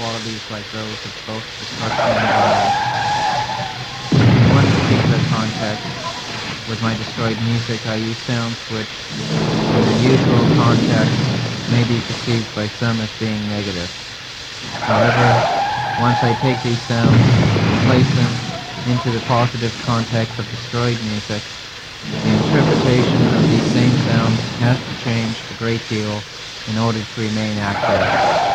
qualities like those of both destruction and violence. In one particular context, with my destroyed music, I use sounds which, in their usual context, may be perceived by some as being negative. However, once I take these sounds and place them into the positive context of destroyed music, the interpretation of these same sounds has to change a great deal in order to remain accurate.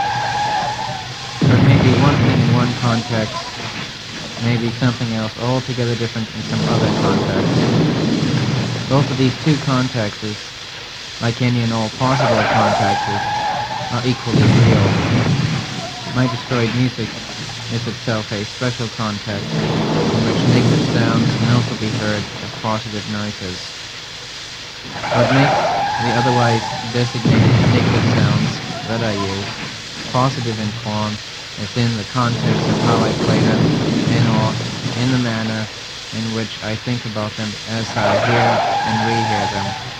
So it may be one thing in one context, may be something else altogether different in some other context. Both of these two contexts, like any and all possible contexts, are equally real. My destroyed music is itself a special context in which negative sounds can also be heard as positive noises. What makes the otherwise designated negative sounds that I use positive in form is in the context of how I play them and/or in the manner in which I think about them as I hear and rehear them.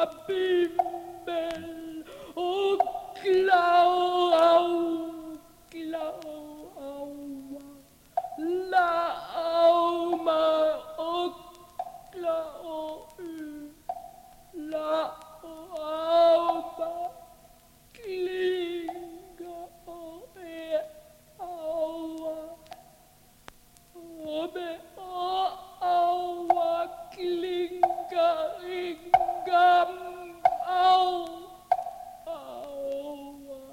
bimbel och klau, lauma och klau, lauma klinga och aua, med aua klinga ringam, au, aua.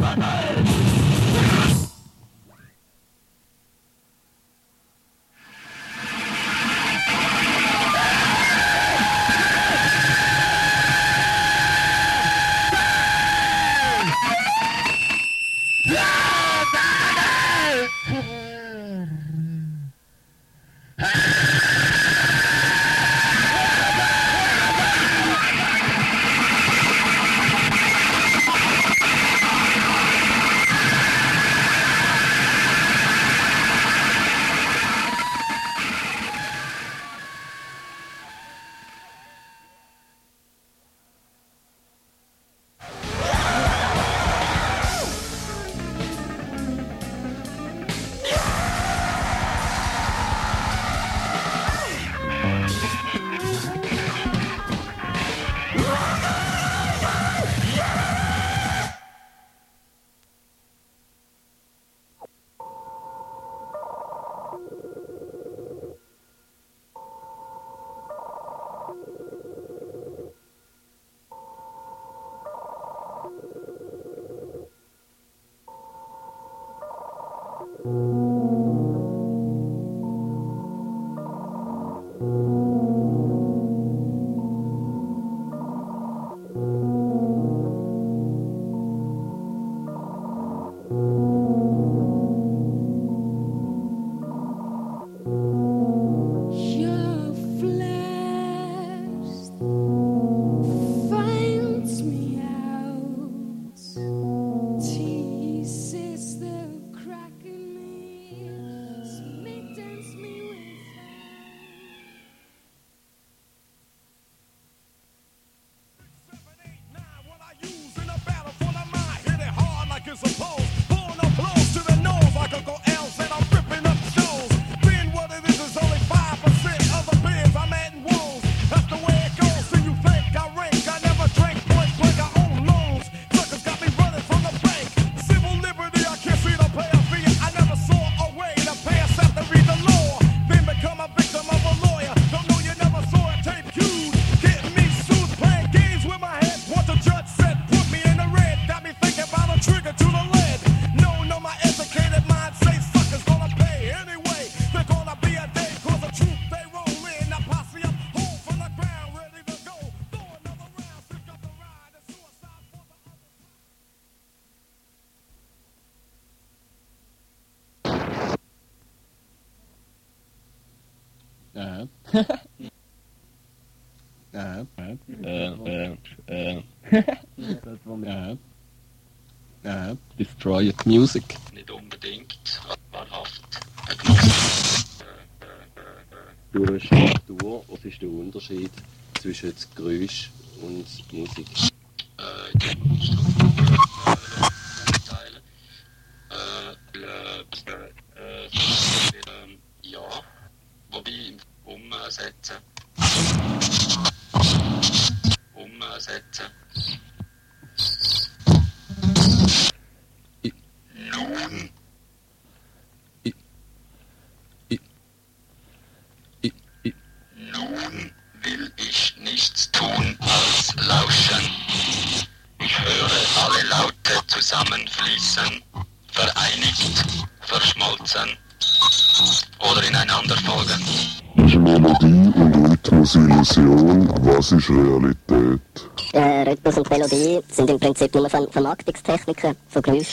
Your flesh finds me out, teases the crack in me, smittens me with What I use in a battle for the mind, hit it hard like it's supposed. Pulling up blows to the nose like Uncle L's, and I'm ripping up shows. Being what it is only 5% of the bids I'm adding woes. That's the way it goes. So you think I rank? I never drank point blank. I own loans. Suckers got me running from the bank. Civil liberty, I can't see the pay a fee. I never saw a way to pass after read the law. Then become a victim of a lawyer. Don't know you never saw a tape cued. Getting me sued, playing games with my head. What the judge said, put me in the red. Got me thinking about a trigger to the lead. No, my educated mind say suckers gonna pay anyway. They're gonna be a day, cause the truth they roll in. Now posse up, home from the ground, ready to go. Throw another round, stick up the ride, and suicide for the other. Destroyed Music. Nicht unbedingt wahrhaft. Durch Struktur, was ist der Unterschied zwischen Geräusch und Musik? Die Struktur teilen. Ja, wobei umsetzen. Nun. Nun will ich nichts tun als lauschen. Ich höre alle Laute zusammenfließen, vereinigt, verschmolzen oder ineinander folgen. Ist Melodie und Rhythmus Illusion? Was ist Realität? Rhythmus und Melodie sind im Prinzip nur Vermarktungstechniken, so Geräusch.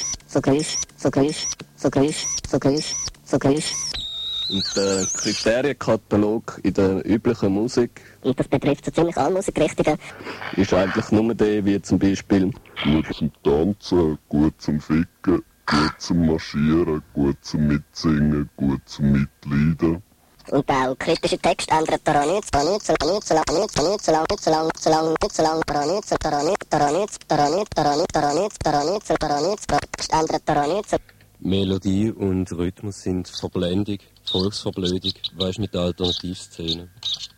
Und der Kriterienkatalog in der üblichen Musik Und das betrifft so ziemlich alle Musikrichtungen. ist eigentlich nur der, wie zum Beispiel Gut zum Tanzen, gut zum Ficken, gut zum Marschieren, gut zum Mitsingen, gut zum Mitleiden. Und auch kritische Texte ändern daran nichts, Melodie und Rhythmus sind Verblendung, Volksverblödung, weisst mit der Alternativszene.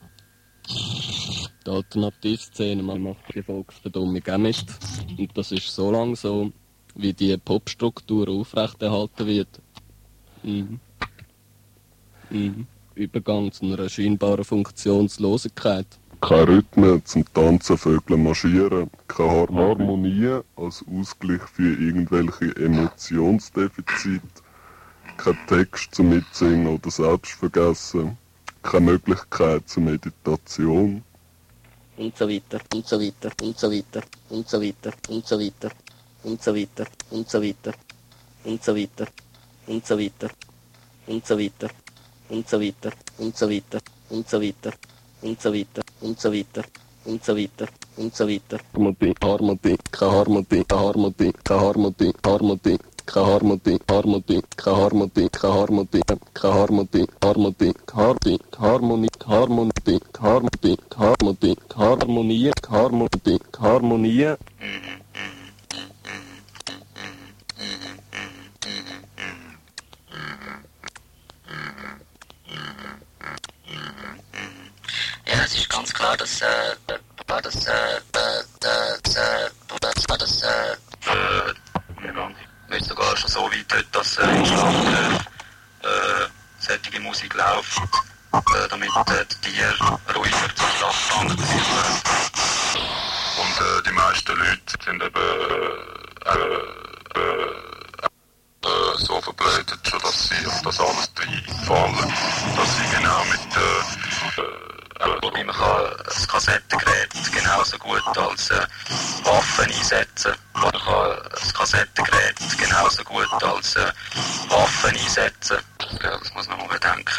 Die Alternativszene, man macht die Volksverdummung auch mit. Und das ist so lange so, wie die Popstruktur aufrechterhalten wird. Übergang zu einer scheinbaren Funktionslosigkeit. Keine Rhythmen zum Tanzen, Vögeln, Marschieren. Keine Harmonie als Ausgleich für irgendwelche Emotionsdefizite. Kein Text zum Mitsingen oder Selbstvergessen. Keine Möglichkeit zur Meditation. Und so weiter, und so weiter, und so weiter, und so weiter, und so weiter, und so weiter, und so weiter, und so weiter, und so weiter, und so weiter, und so weiter, und so weiter, und so weiter, und so weiter, und so weiter, und so weiter, und so weiter. Harmonie, keine Harmonie, keine Harmonie, keine Harmonie, Harmonie. Keine Harmonie, Harmonie, keine Harmonie, keine Harmonie, keine Harmonie, Harmonie, Harmonie, Harmonie, Harmonie, Harmonie, Harmonie, Harmonie, Harmonie, Harmonie. Ja, es ist ganz klar, dass wir sind sogar schon so weit dort, dass in Schlafenhöfen solche Musik läuft, damit die Tiere ruhiger zur Schlafbank sind. Und die meisten Leute sind eben so verblädet schon, dass sie auf das alles reinfallen, dass sie genau mit man kann das Kassettengerät genauso gut als Waffen einsetzen. Man kann das Kassettengerät genauso gut als Waffen einsetzen. Ja, das muss man mal bedenken.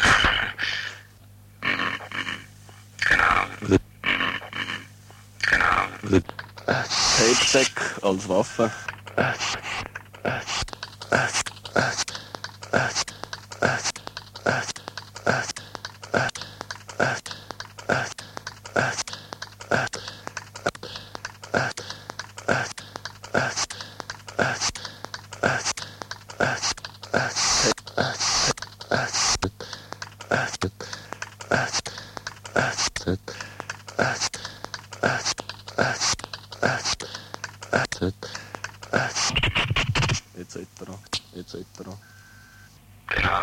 Genau. Genau. Tape-Deck als Waffe. Etc. Genau.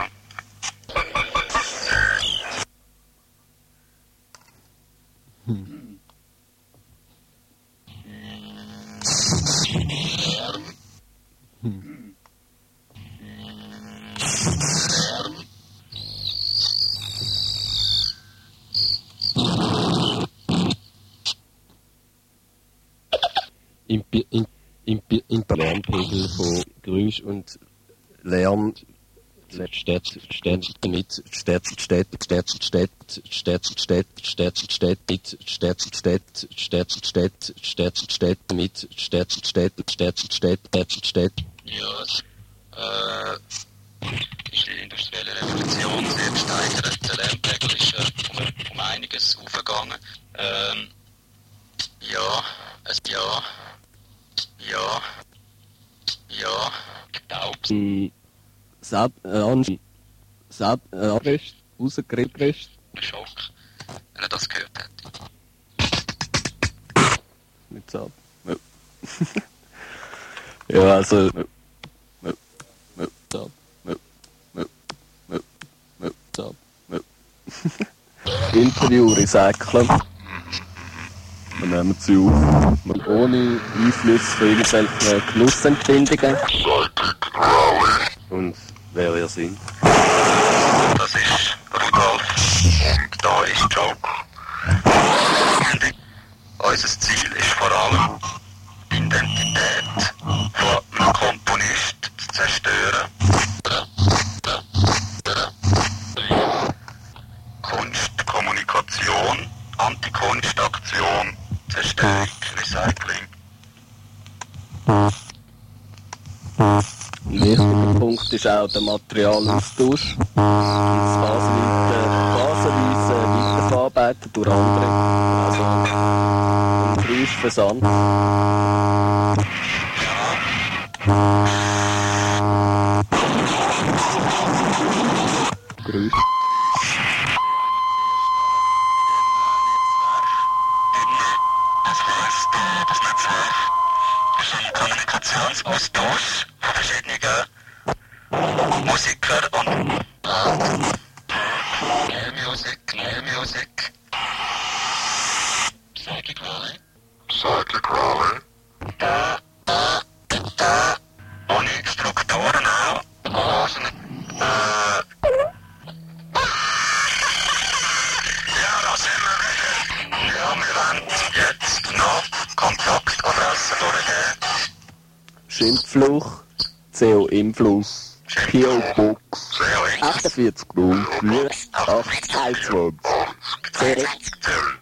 Lärmpegel von Geräusch und Lärm Städte mit Ja, ist die industrielle Revolution sehr gesteigert. Der Lärmpegel ist um einiges aufgegangen. rausgerissen. Ein Schock, wenn er das gehört hätte. Mit Saab. Ja. Ja, also. Saab. Saab. Interview recyceln. Wir nehmen sie auf. Ohne Einfluss von irgendwelchen Genussempfindungen. Und wer wir sind. Das ist Rudolf und da ist Joke. Unser Ziel ist vor allem, die Identität von einem Komponist zu zerstören. Kunst, Kommunikation, Anti-Kunst-Aktion, Zerstörung, Recycling. Ein wichtiger Punkt ist auch der Materialaustausch. Phasenweise weiterverarbeitet durch andere. Also ein Geräuschversand. Geräusch. Das heisst, das Netzwerk ist ein Kommunikationsaustausch von verschiedenen Musikern und Nail Music. Psychic Rally. Ohne Strukturen auch. Also, ja, da sind wir wieder. Ja, wir wollen jetzt noch Kontaktadressen durchgehen. Schimpffluch, CO im Fluss, PO Box 48 40 04 821. Zürich. Zürich.